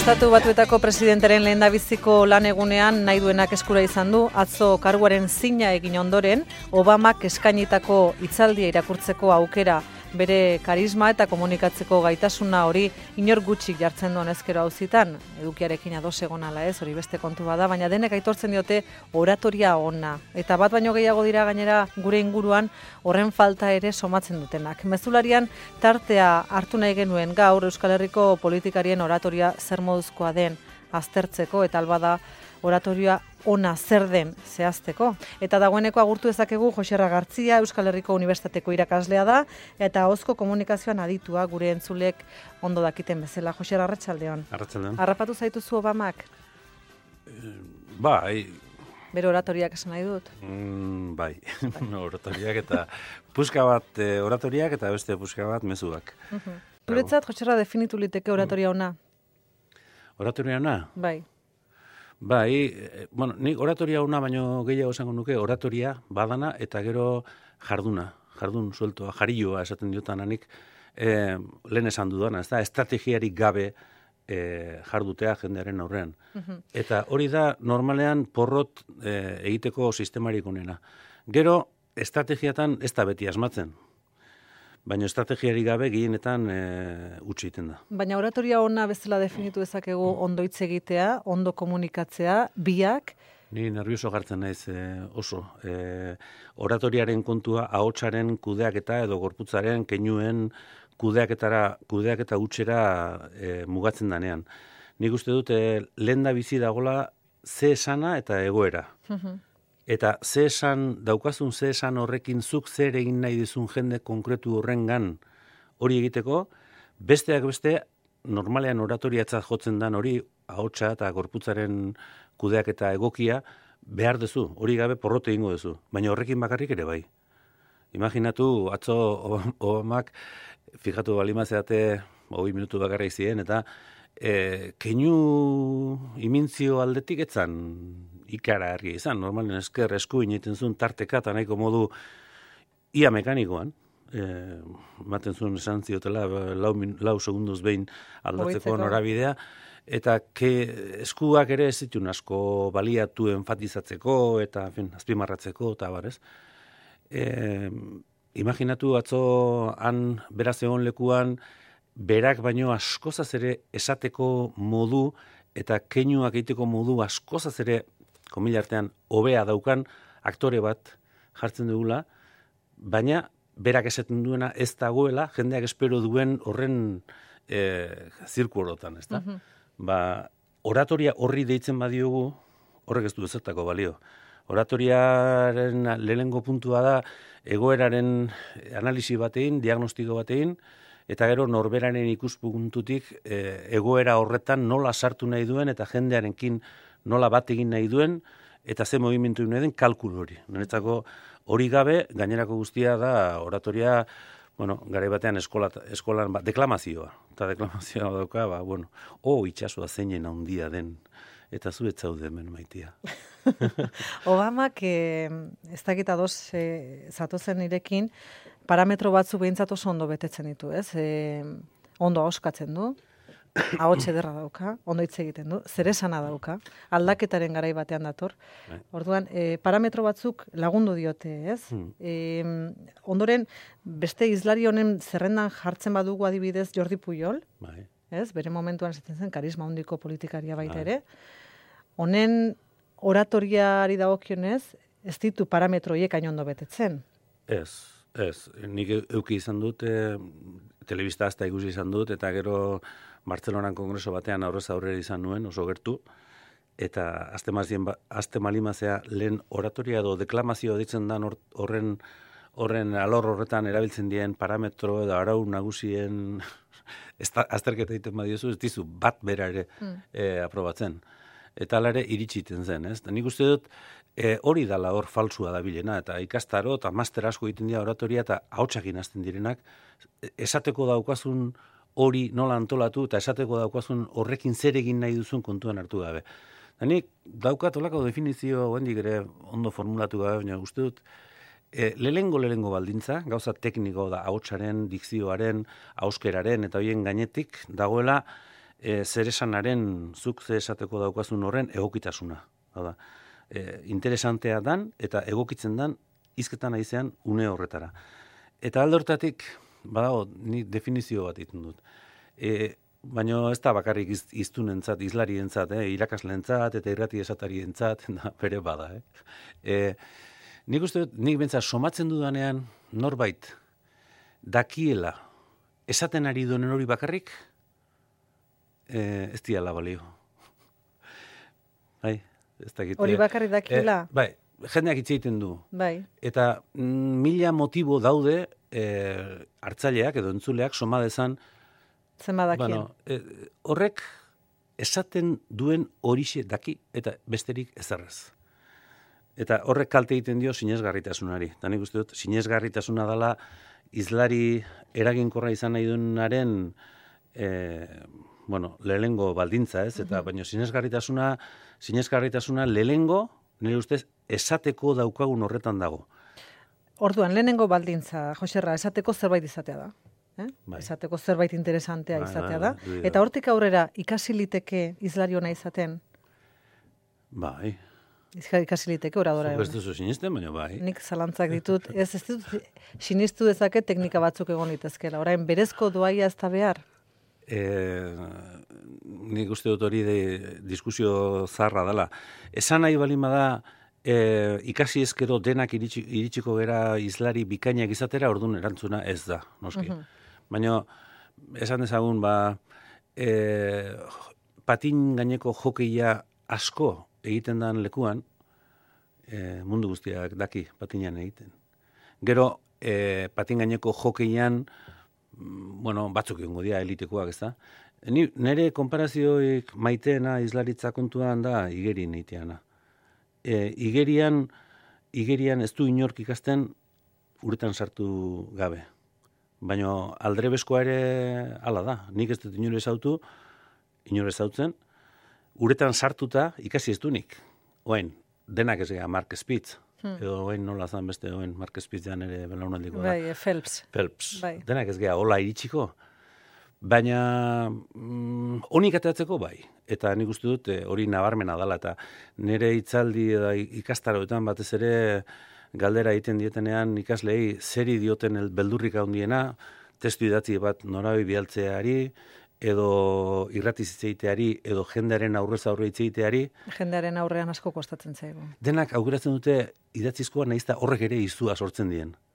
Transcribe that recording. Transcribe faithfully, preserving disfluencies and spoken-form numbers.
Estatu Batuetako presidentaren lehendabiziko lan egunean nahi duenak eskura izan du, atzo karguaren zina egin ondoren, Obamak eskainitako hitzaldia irakurtzeko aukera, bere karisma eta komunikatzeko gaitasuna hori inor gutxik jartzen duen ezkero auzitan, edukiarekin ados egon ala ez, hori beste kontu bada, baina denek aitortzen diote oratoria ona. Eta bat baino gehiago dira gainera gure inguruan horren falta ere somatzen dutenak. Mezularian tartea hartu nahi genuen gaur Euskal Herriko politikarien oratoria zer moduzkoa den aztertzeko eta albada oratoria ona zer den zehazteko. Eta dagoeneko agurtu dezakegu Joxerra Gartzia, Euskal Herriko Unibertsitateko irakaslea da, eta ahozko komunikazioan aditua gure entzulek ondo dakiten bezala. Joxerra, arratsaldeon. Arratsaldeon. Harrapatu zaituzu Obamak? Bai. Bere oratoriak esan nahi dut? Mm, bai, oratoriak eta puska bat e, oratoriak eta beste puska bat mezuak. Uh-huh. Zuretzat, Joxerra, definitu liteke oratoria ona? Oratoria ona? Bai. Bai, e, bueno, nik oratoria ona baino gehiago esango nuke, oratoria badana eta gero jarduna, jardun sueltoa, jarioa esaten diotananik, e, lehen esan dudana, ez da, estrategiarik gabe e, jardutea jendearen aurrean. Uh-huh. Eta hori da, normalean porrot e, egiteko sistemarik onena. Gero, estrategiatan ez da beti asmatzen. Baina estrategiarik gabe gehienetan e, utzi egiten da. Baina oratoria ona bezala definitu dezakegu ondo hitz egitea, ondo komunikatzea, biak? Ni nervioso gartzen naiz e, oso. E, oratoriaren kontua ahotsaren kudeaketa edo gorputzaren keinuen kudeaketara, kudeaketa hutsera e, mugatzen danean. Nik uste dut e, lenda bizi dagola ze esana eta egoera. Uh-huh. Eta ze esan, daukazun ze esan horrekin zuk zer egin nahi dizun jende konkretu horrengan hori egiteko, besteak beste, normalean oratoriatzat jotzen dan hori, ahotsa eta gorputzaren kudeak eta egokia, behar duzu, hori gabe porrote egingo duzu, baina horrekin bakarrik ere bai. Imaginatu, atzo Obamak, fijatu balimazeate, hogei minutu bakarrik ziren, eta e, keinu imintzio aldetik etzan, ikara argi izan, normalen esker eskuin egiten zuen tarteka eta nahiko modu ia mekanikoan, e, maten zuen esan ziotela lau, lau segunduz behin aldatzeko norabidea, eta ke, eskuak ere ez zituen asko baliatu enfatizatzeko eta fin, azpimarratzeko eta barez. E, imaginatu atzo han beraz egon lekuan, berak baino askozaz ere esateko modu eta keinuak egiteko modu askozaz ere komila artean, hobea daukan aktore bat jartzen dugula, baina berak esaten duena ez dagoela, jendeak espero duen horren e, zirku horotan, ez da? Uh-huh. Ba, oratoria horri deitzen badiogu, horrek ez du ezertako balio. Oratoriaren lehenengo puntua da, egoeraren analisi batein, diagnostiko batein, eta gero norberaren ikuspuntutik e, egoera horretan nola sartu nahi duen, eta jendearekin nola bat egin nahi duen, eta ze movimentu nahi den kalkulu hori. Niretzako hori gabe, gainerako guztia da oratoria, bueno, garai batean eskola, eskolan, ba, deklamazioa. Eta deklamazioa dauka, ba, bueno, o itxasua zeinen handia den, eta zu ez zaude hemen maitia. Obamak, eh, ez dakit ados eh, zatozen nirekin, parametro batzu behintzat oso ondo betetzen ditu, ez? Eh, ondo ahoskatzen du. Ahots ederra dauka, ondo hitz egiten du, zer esana dauka, aldaketaren garai batean dator. Orduan, e, parametro batzuk lagundu diote, ez? Hmm. E, ondoren, beste hizlari honen zerrendan jartzen badugu adibidez Jordi Pujol, bai. Ez? Bere momentuan esaten zen, karisma handiko politikaria baita bai. Ere. Honen oratoriari dagokionez, ez ditu parametroiek hain ondo betetzen. Ez, ez. Nik euki izan dut, e, telebista hasta ikusi izan dut, eta gero Bartzelonan kongreso batean aurrez aurrera izan nuen, oso gertu, eta azte malimazea lehen oratoria edo deklamazio ditzen dan horren, horren alor horretan erabiltzen dien parametro edo arau nagusien azterketa egiten badiozu, ez dizu bat bera ere mm. e, aprobatzen. Eta ala ere iritsiten zen, ez? Nik uste dut e, hori dala hor falsua da bilena, eta ikastaro eta master asko egiten dira oratoria eta ahotsakin hasten direnak, esateko daukazun hori nola antolatu eta esateko daukazun horrekin zer egin nahi duzun kontuan hartu gabe. Da nik daukat olako definizio hendik ere ondo formulatu gabe, baina uste dut e, lehengo lehengo baldintza, gauza tekniko da ahotsaren, dikzioaren, auskeraren eta hoien gainetik dagoela e, zer esanaren, zuk zer esateko daukazun horren egokitasuna. Da, e, interesantea dan eta egokitzen dan hizketan aizean une horretara. Eta alde hortatik, badago, ni definizio bat iten dut. E, baina ez da bakarrik iz, iztunentzat, izlarientzat, eh, irakasleentzat eta irrati esatarientzat, da, bere bada. Eh. E, nik uste dut, nik bentsat somatzen dudanean norbait dakiela esaten ari duenen hori bakarrik, e, ez diala balio. Bai, ez dakit. Hori bakarrik dakiela? E, bai, jendeak hitz egiten du. Bai. Eta mm, mila motibo daude e, hartzaileak edo entzuleak soma dezan. Zenba dakien. Bueno, e, horrek esaten duen horixe daki eta besterik ezerrez. Eta horrek kalte egiten dio sinesgarritasunari. Eta nik uste dut, sinesgarritasuna dela izlari eraginkorra izan nahi duenaren e, bueno, lehengo baldintza, ez? Eta, uh-huh. baina sinesgarritasuna, sinesgarritasuna lehengo, nire ustez, esateko daukagun horretan dago. Orduan, lehenengo baldintza, Joserra, esateko zerbait izatea da. Eh? Bai. Esateko zerbait interesantea bai, izatea bai, da. bai, Eta hortik aurrera, ikasi liteke izlari ona izaten? Bai. Ikasi liteke oradora egon. Zuk ez duzu sinisten, baina bai. Nik zalantzak ditut. Ez ez dut sinistu dezaket teknika batzuk egon litezkela. Orain, berezko doaia ez da behar? E, nik uste dut hori de, diskusio zarra dela. Esan nahi balima da, e, ikasi ezkero denak iritsi, iritsiko gera izlari bikainak izatera, orduan erantzuna ez da, noski. Uh-huh. Baina, esan dezagun, ba, e, patin gaineko jokeia asko egiten dan lekuan, e, mundu guztiak daki patinan egiten. Gero, e, patin gaineko jokeian, bueno, batzuk egongo dira elitekoak, ez da? Ni, nere konparazioik maiteena izlaritza kontuan da igerien egiteana. E, igerian, igerian ez du inork ikasten uretan sartu gabe. Baina aldrebeskoa ere hala da. Nik ez dut inore ezautu, inore ezautzen, uretan sartuta ikasi ez du nik. Oain, denak ez gara Mark Spitz. Hmm. Edo oain nola zan beste oain Mark Spitz jan ere belaunaldiko da. Bai, Phelps. Phelps. Bai. Denak ez gara hola iritsiko. Baina mm, honik ateatzeko bai. Eta nik uste dut hori nabarmena dela. Eta nire hitzaldi da ikastaroetan batez ere galdera egiten dietenean ikaslei zeri dioten el beldurrik handiena, testu idatzi bat norabi bialtzeari, edo irratiz itzeiteari, edo jendearen aurrez aurre itzeiteari. Jendearen aurrean asko kostatzen zaigu. Denak aukeratzen dute idatzizkoa nahiz da horrek ere izua sortzen dien.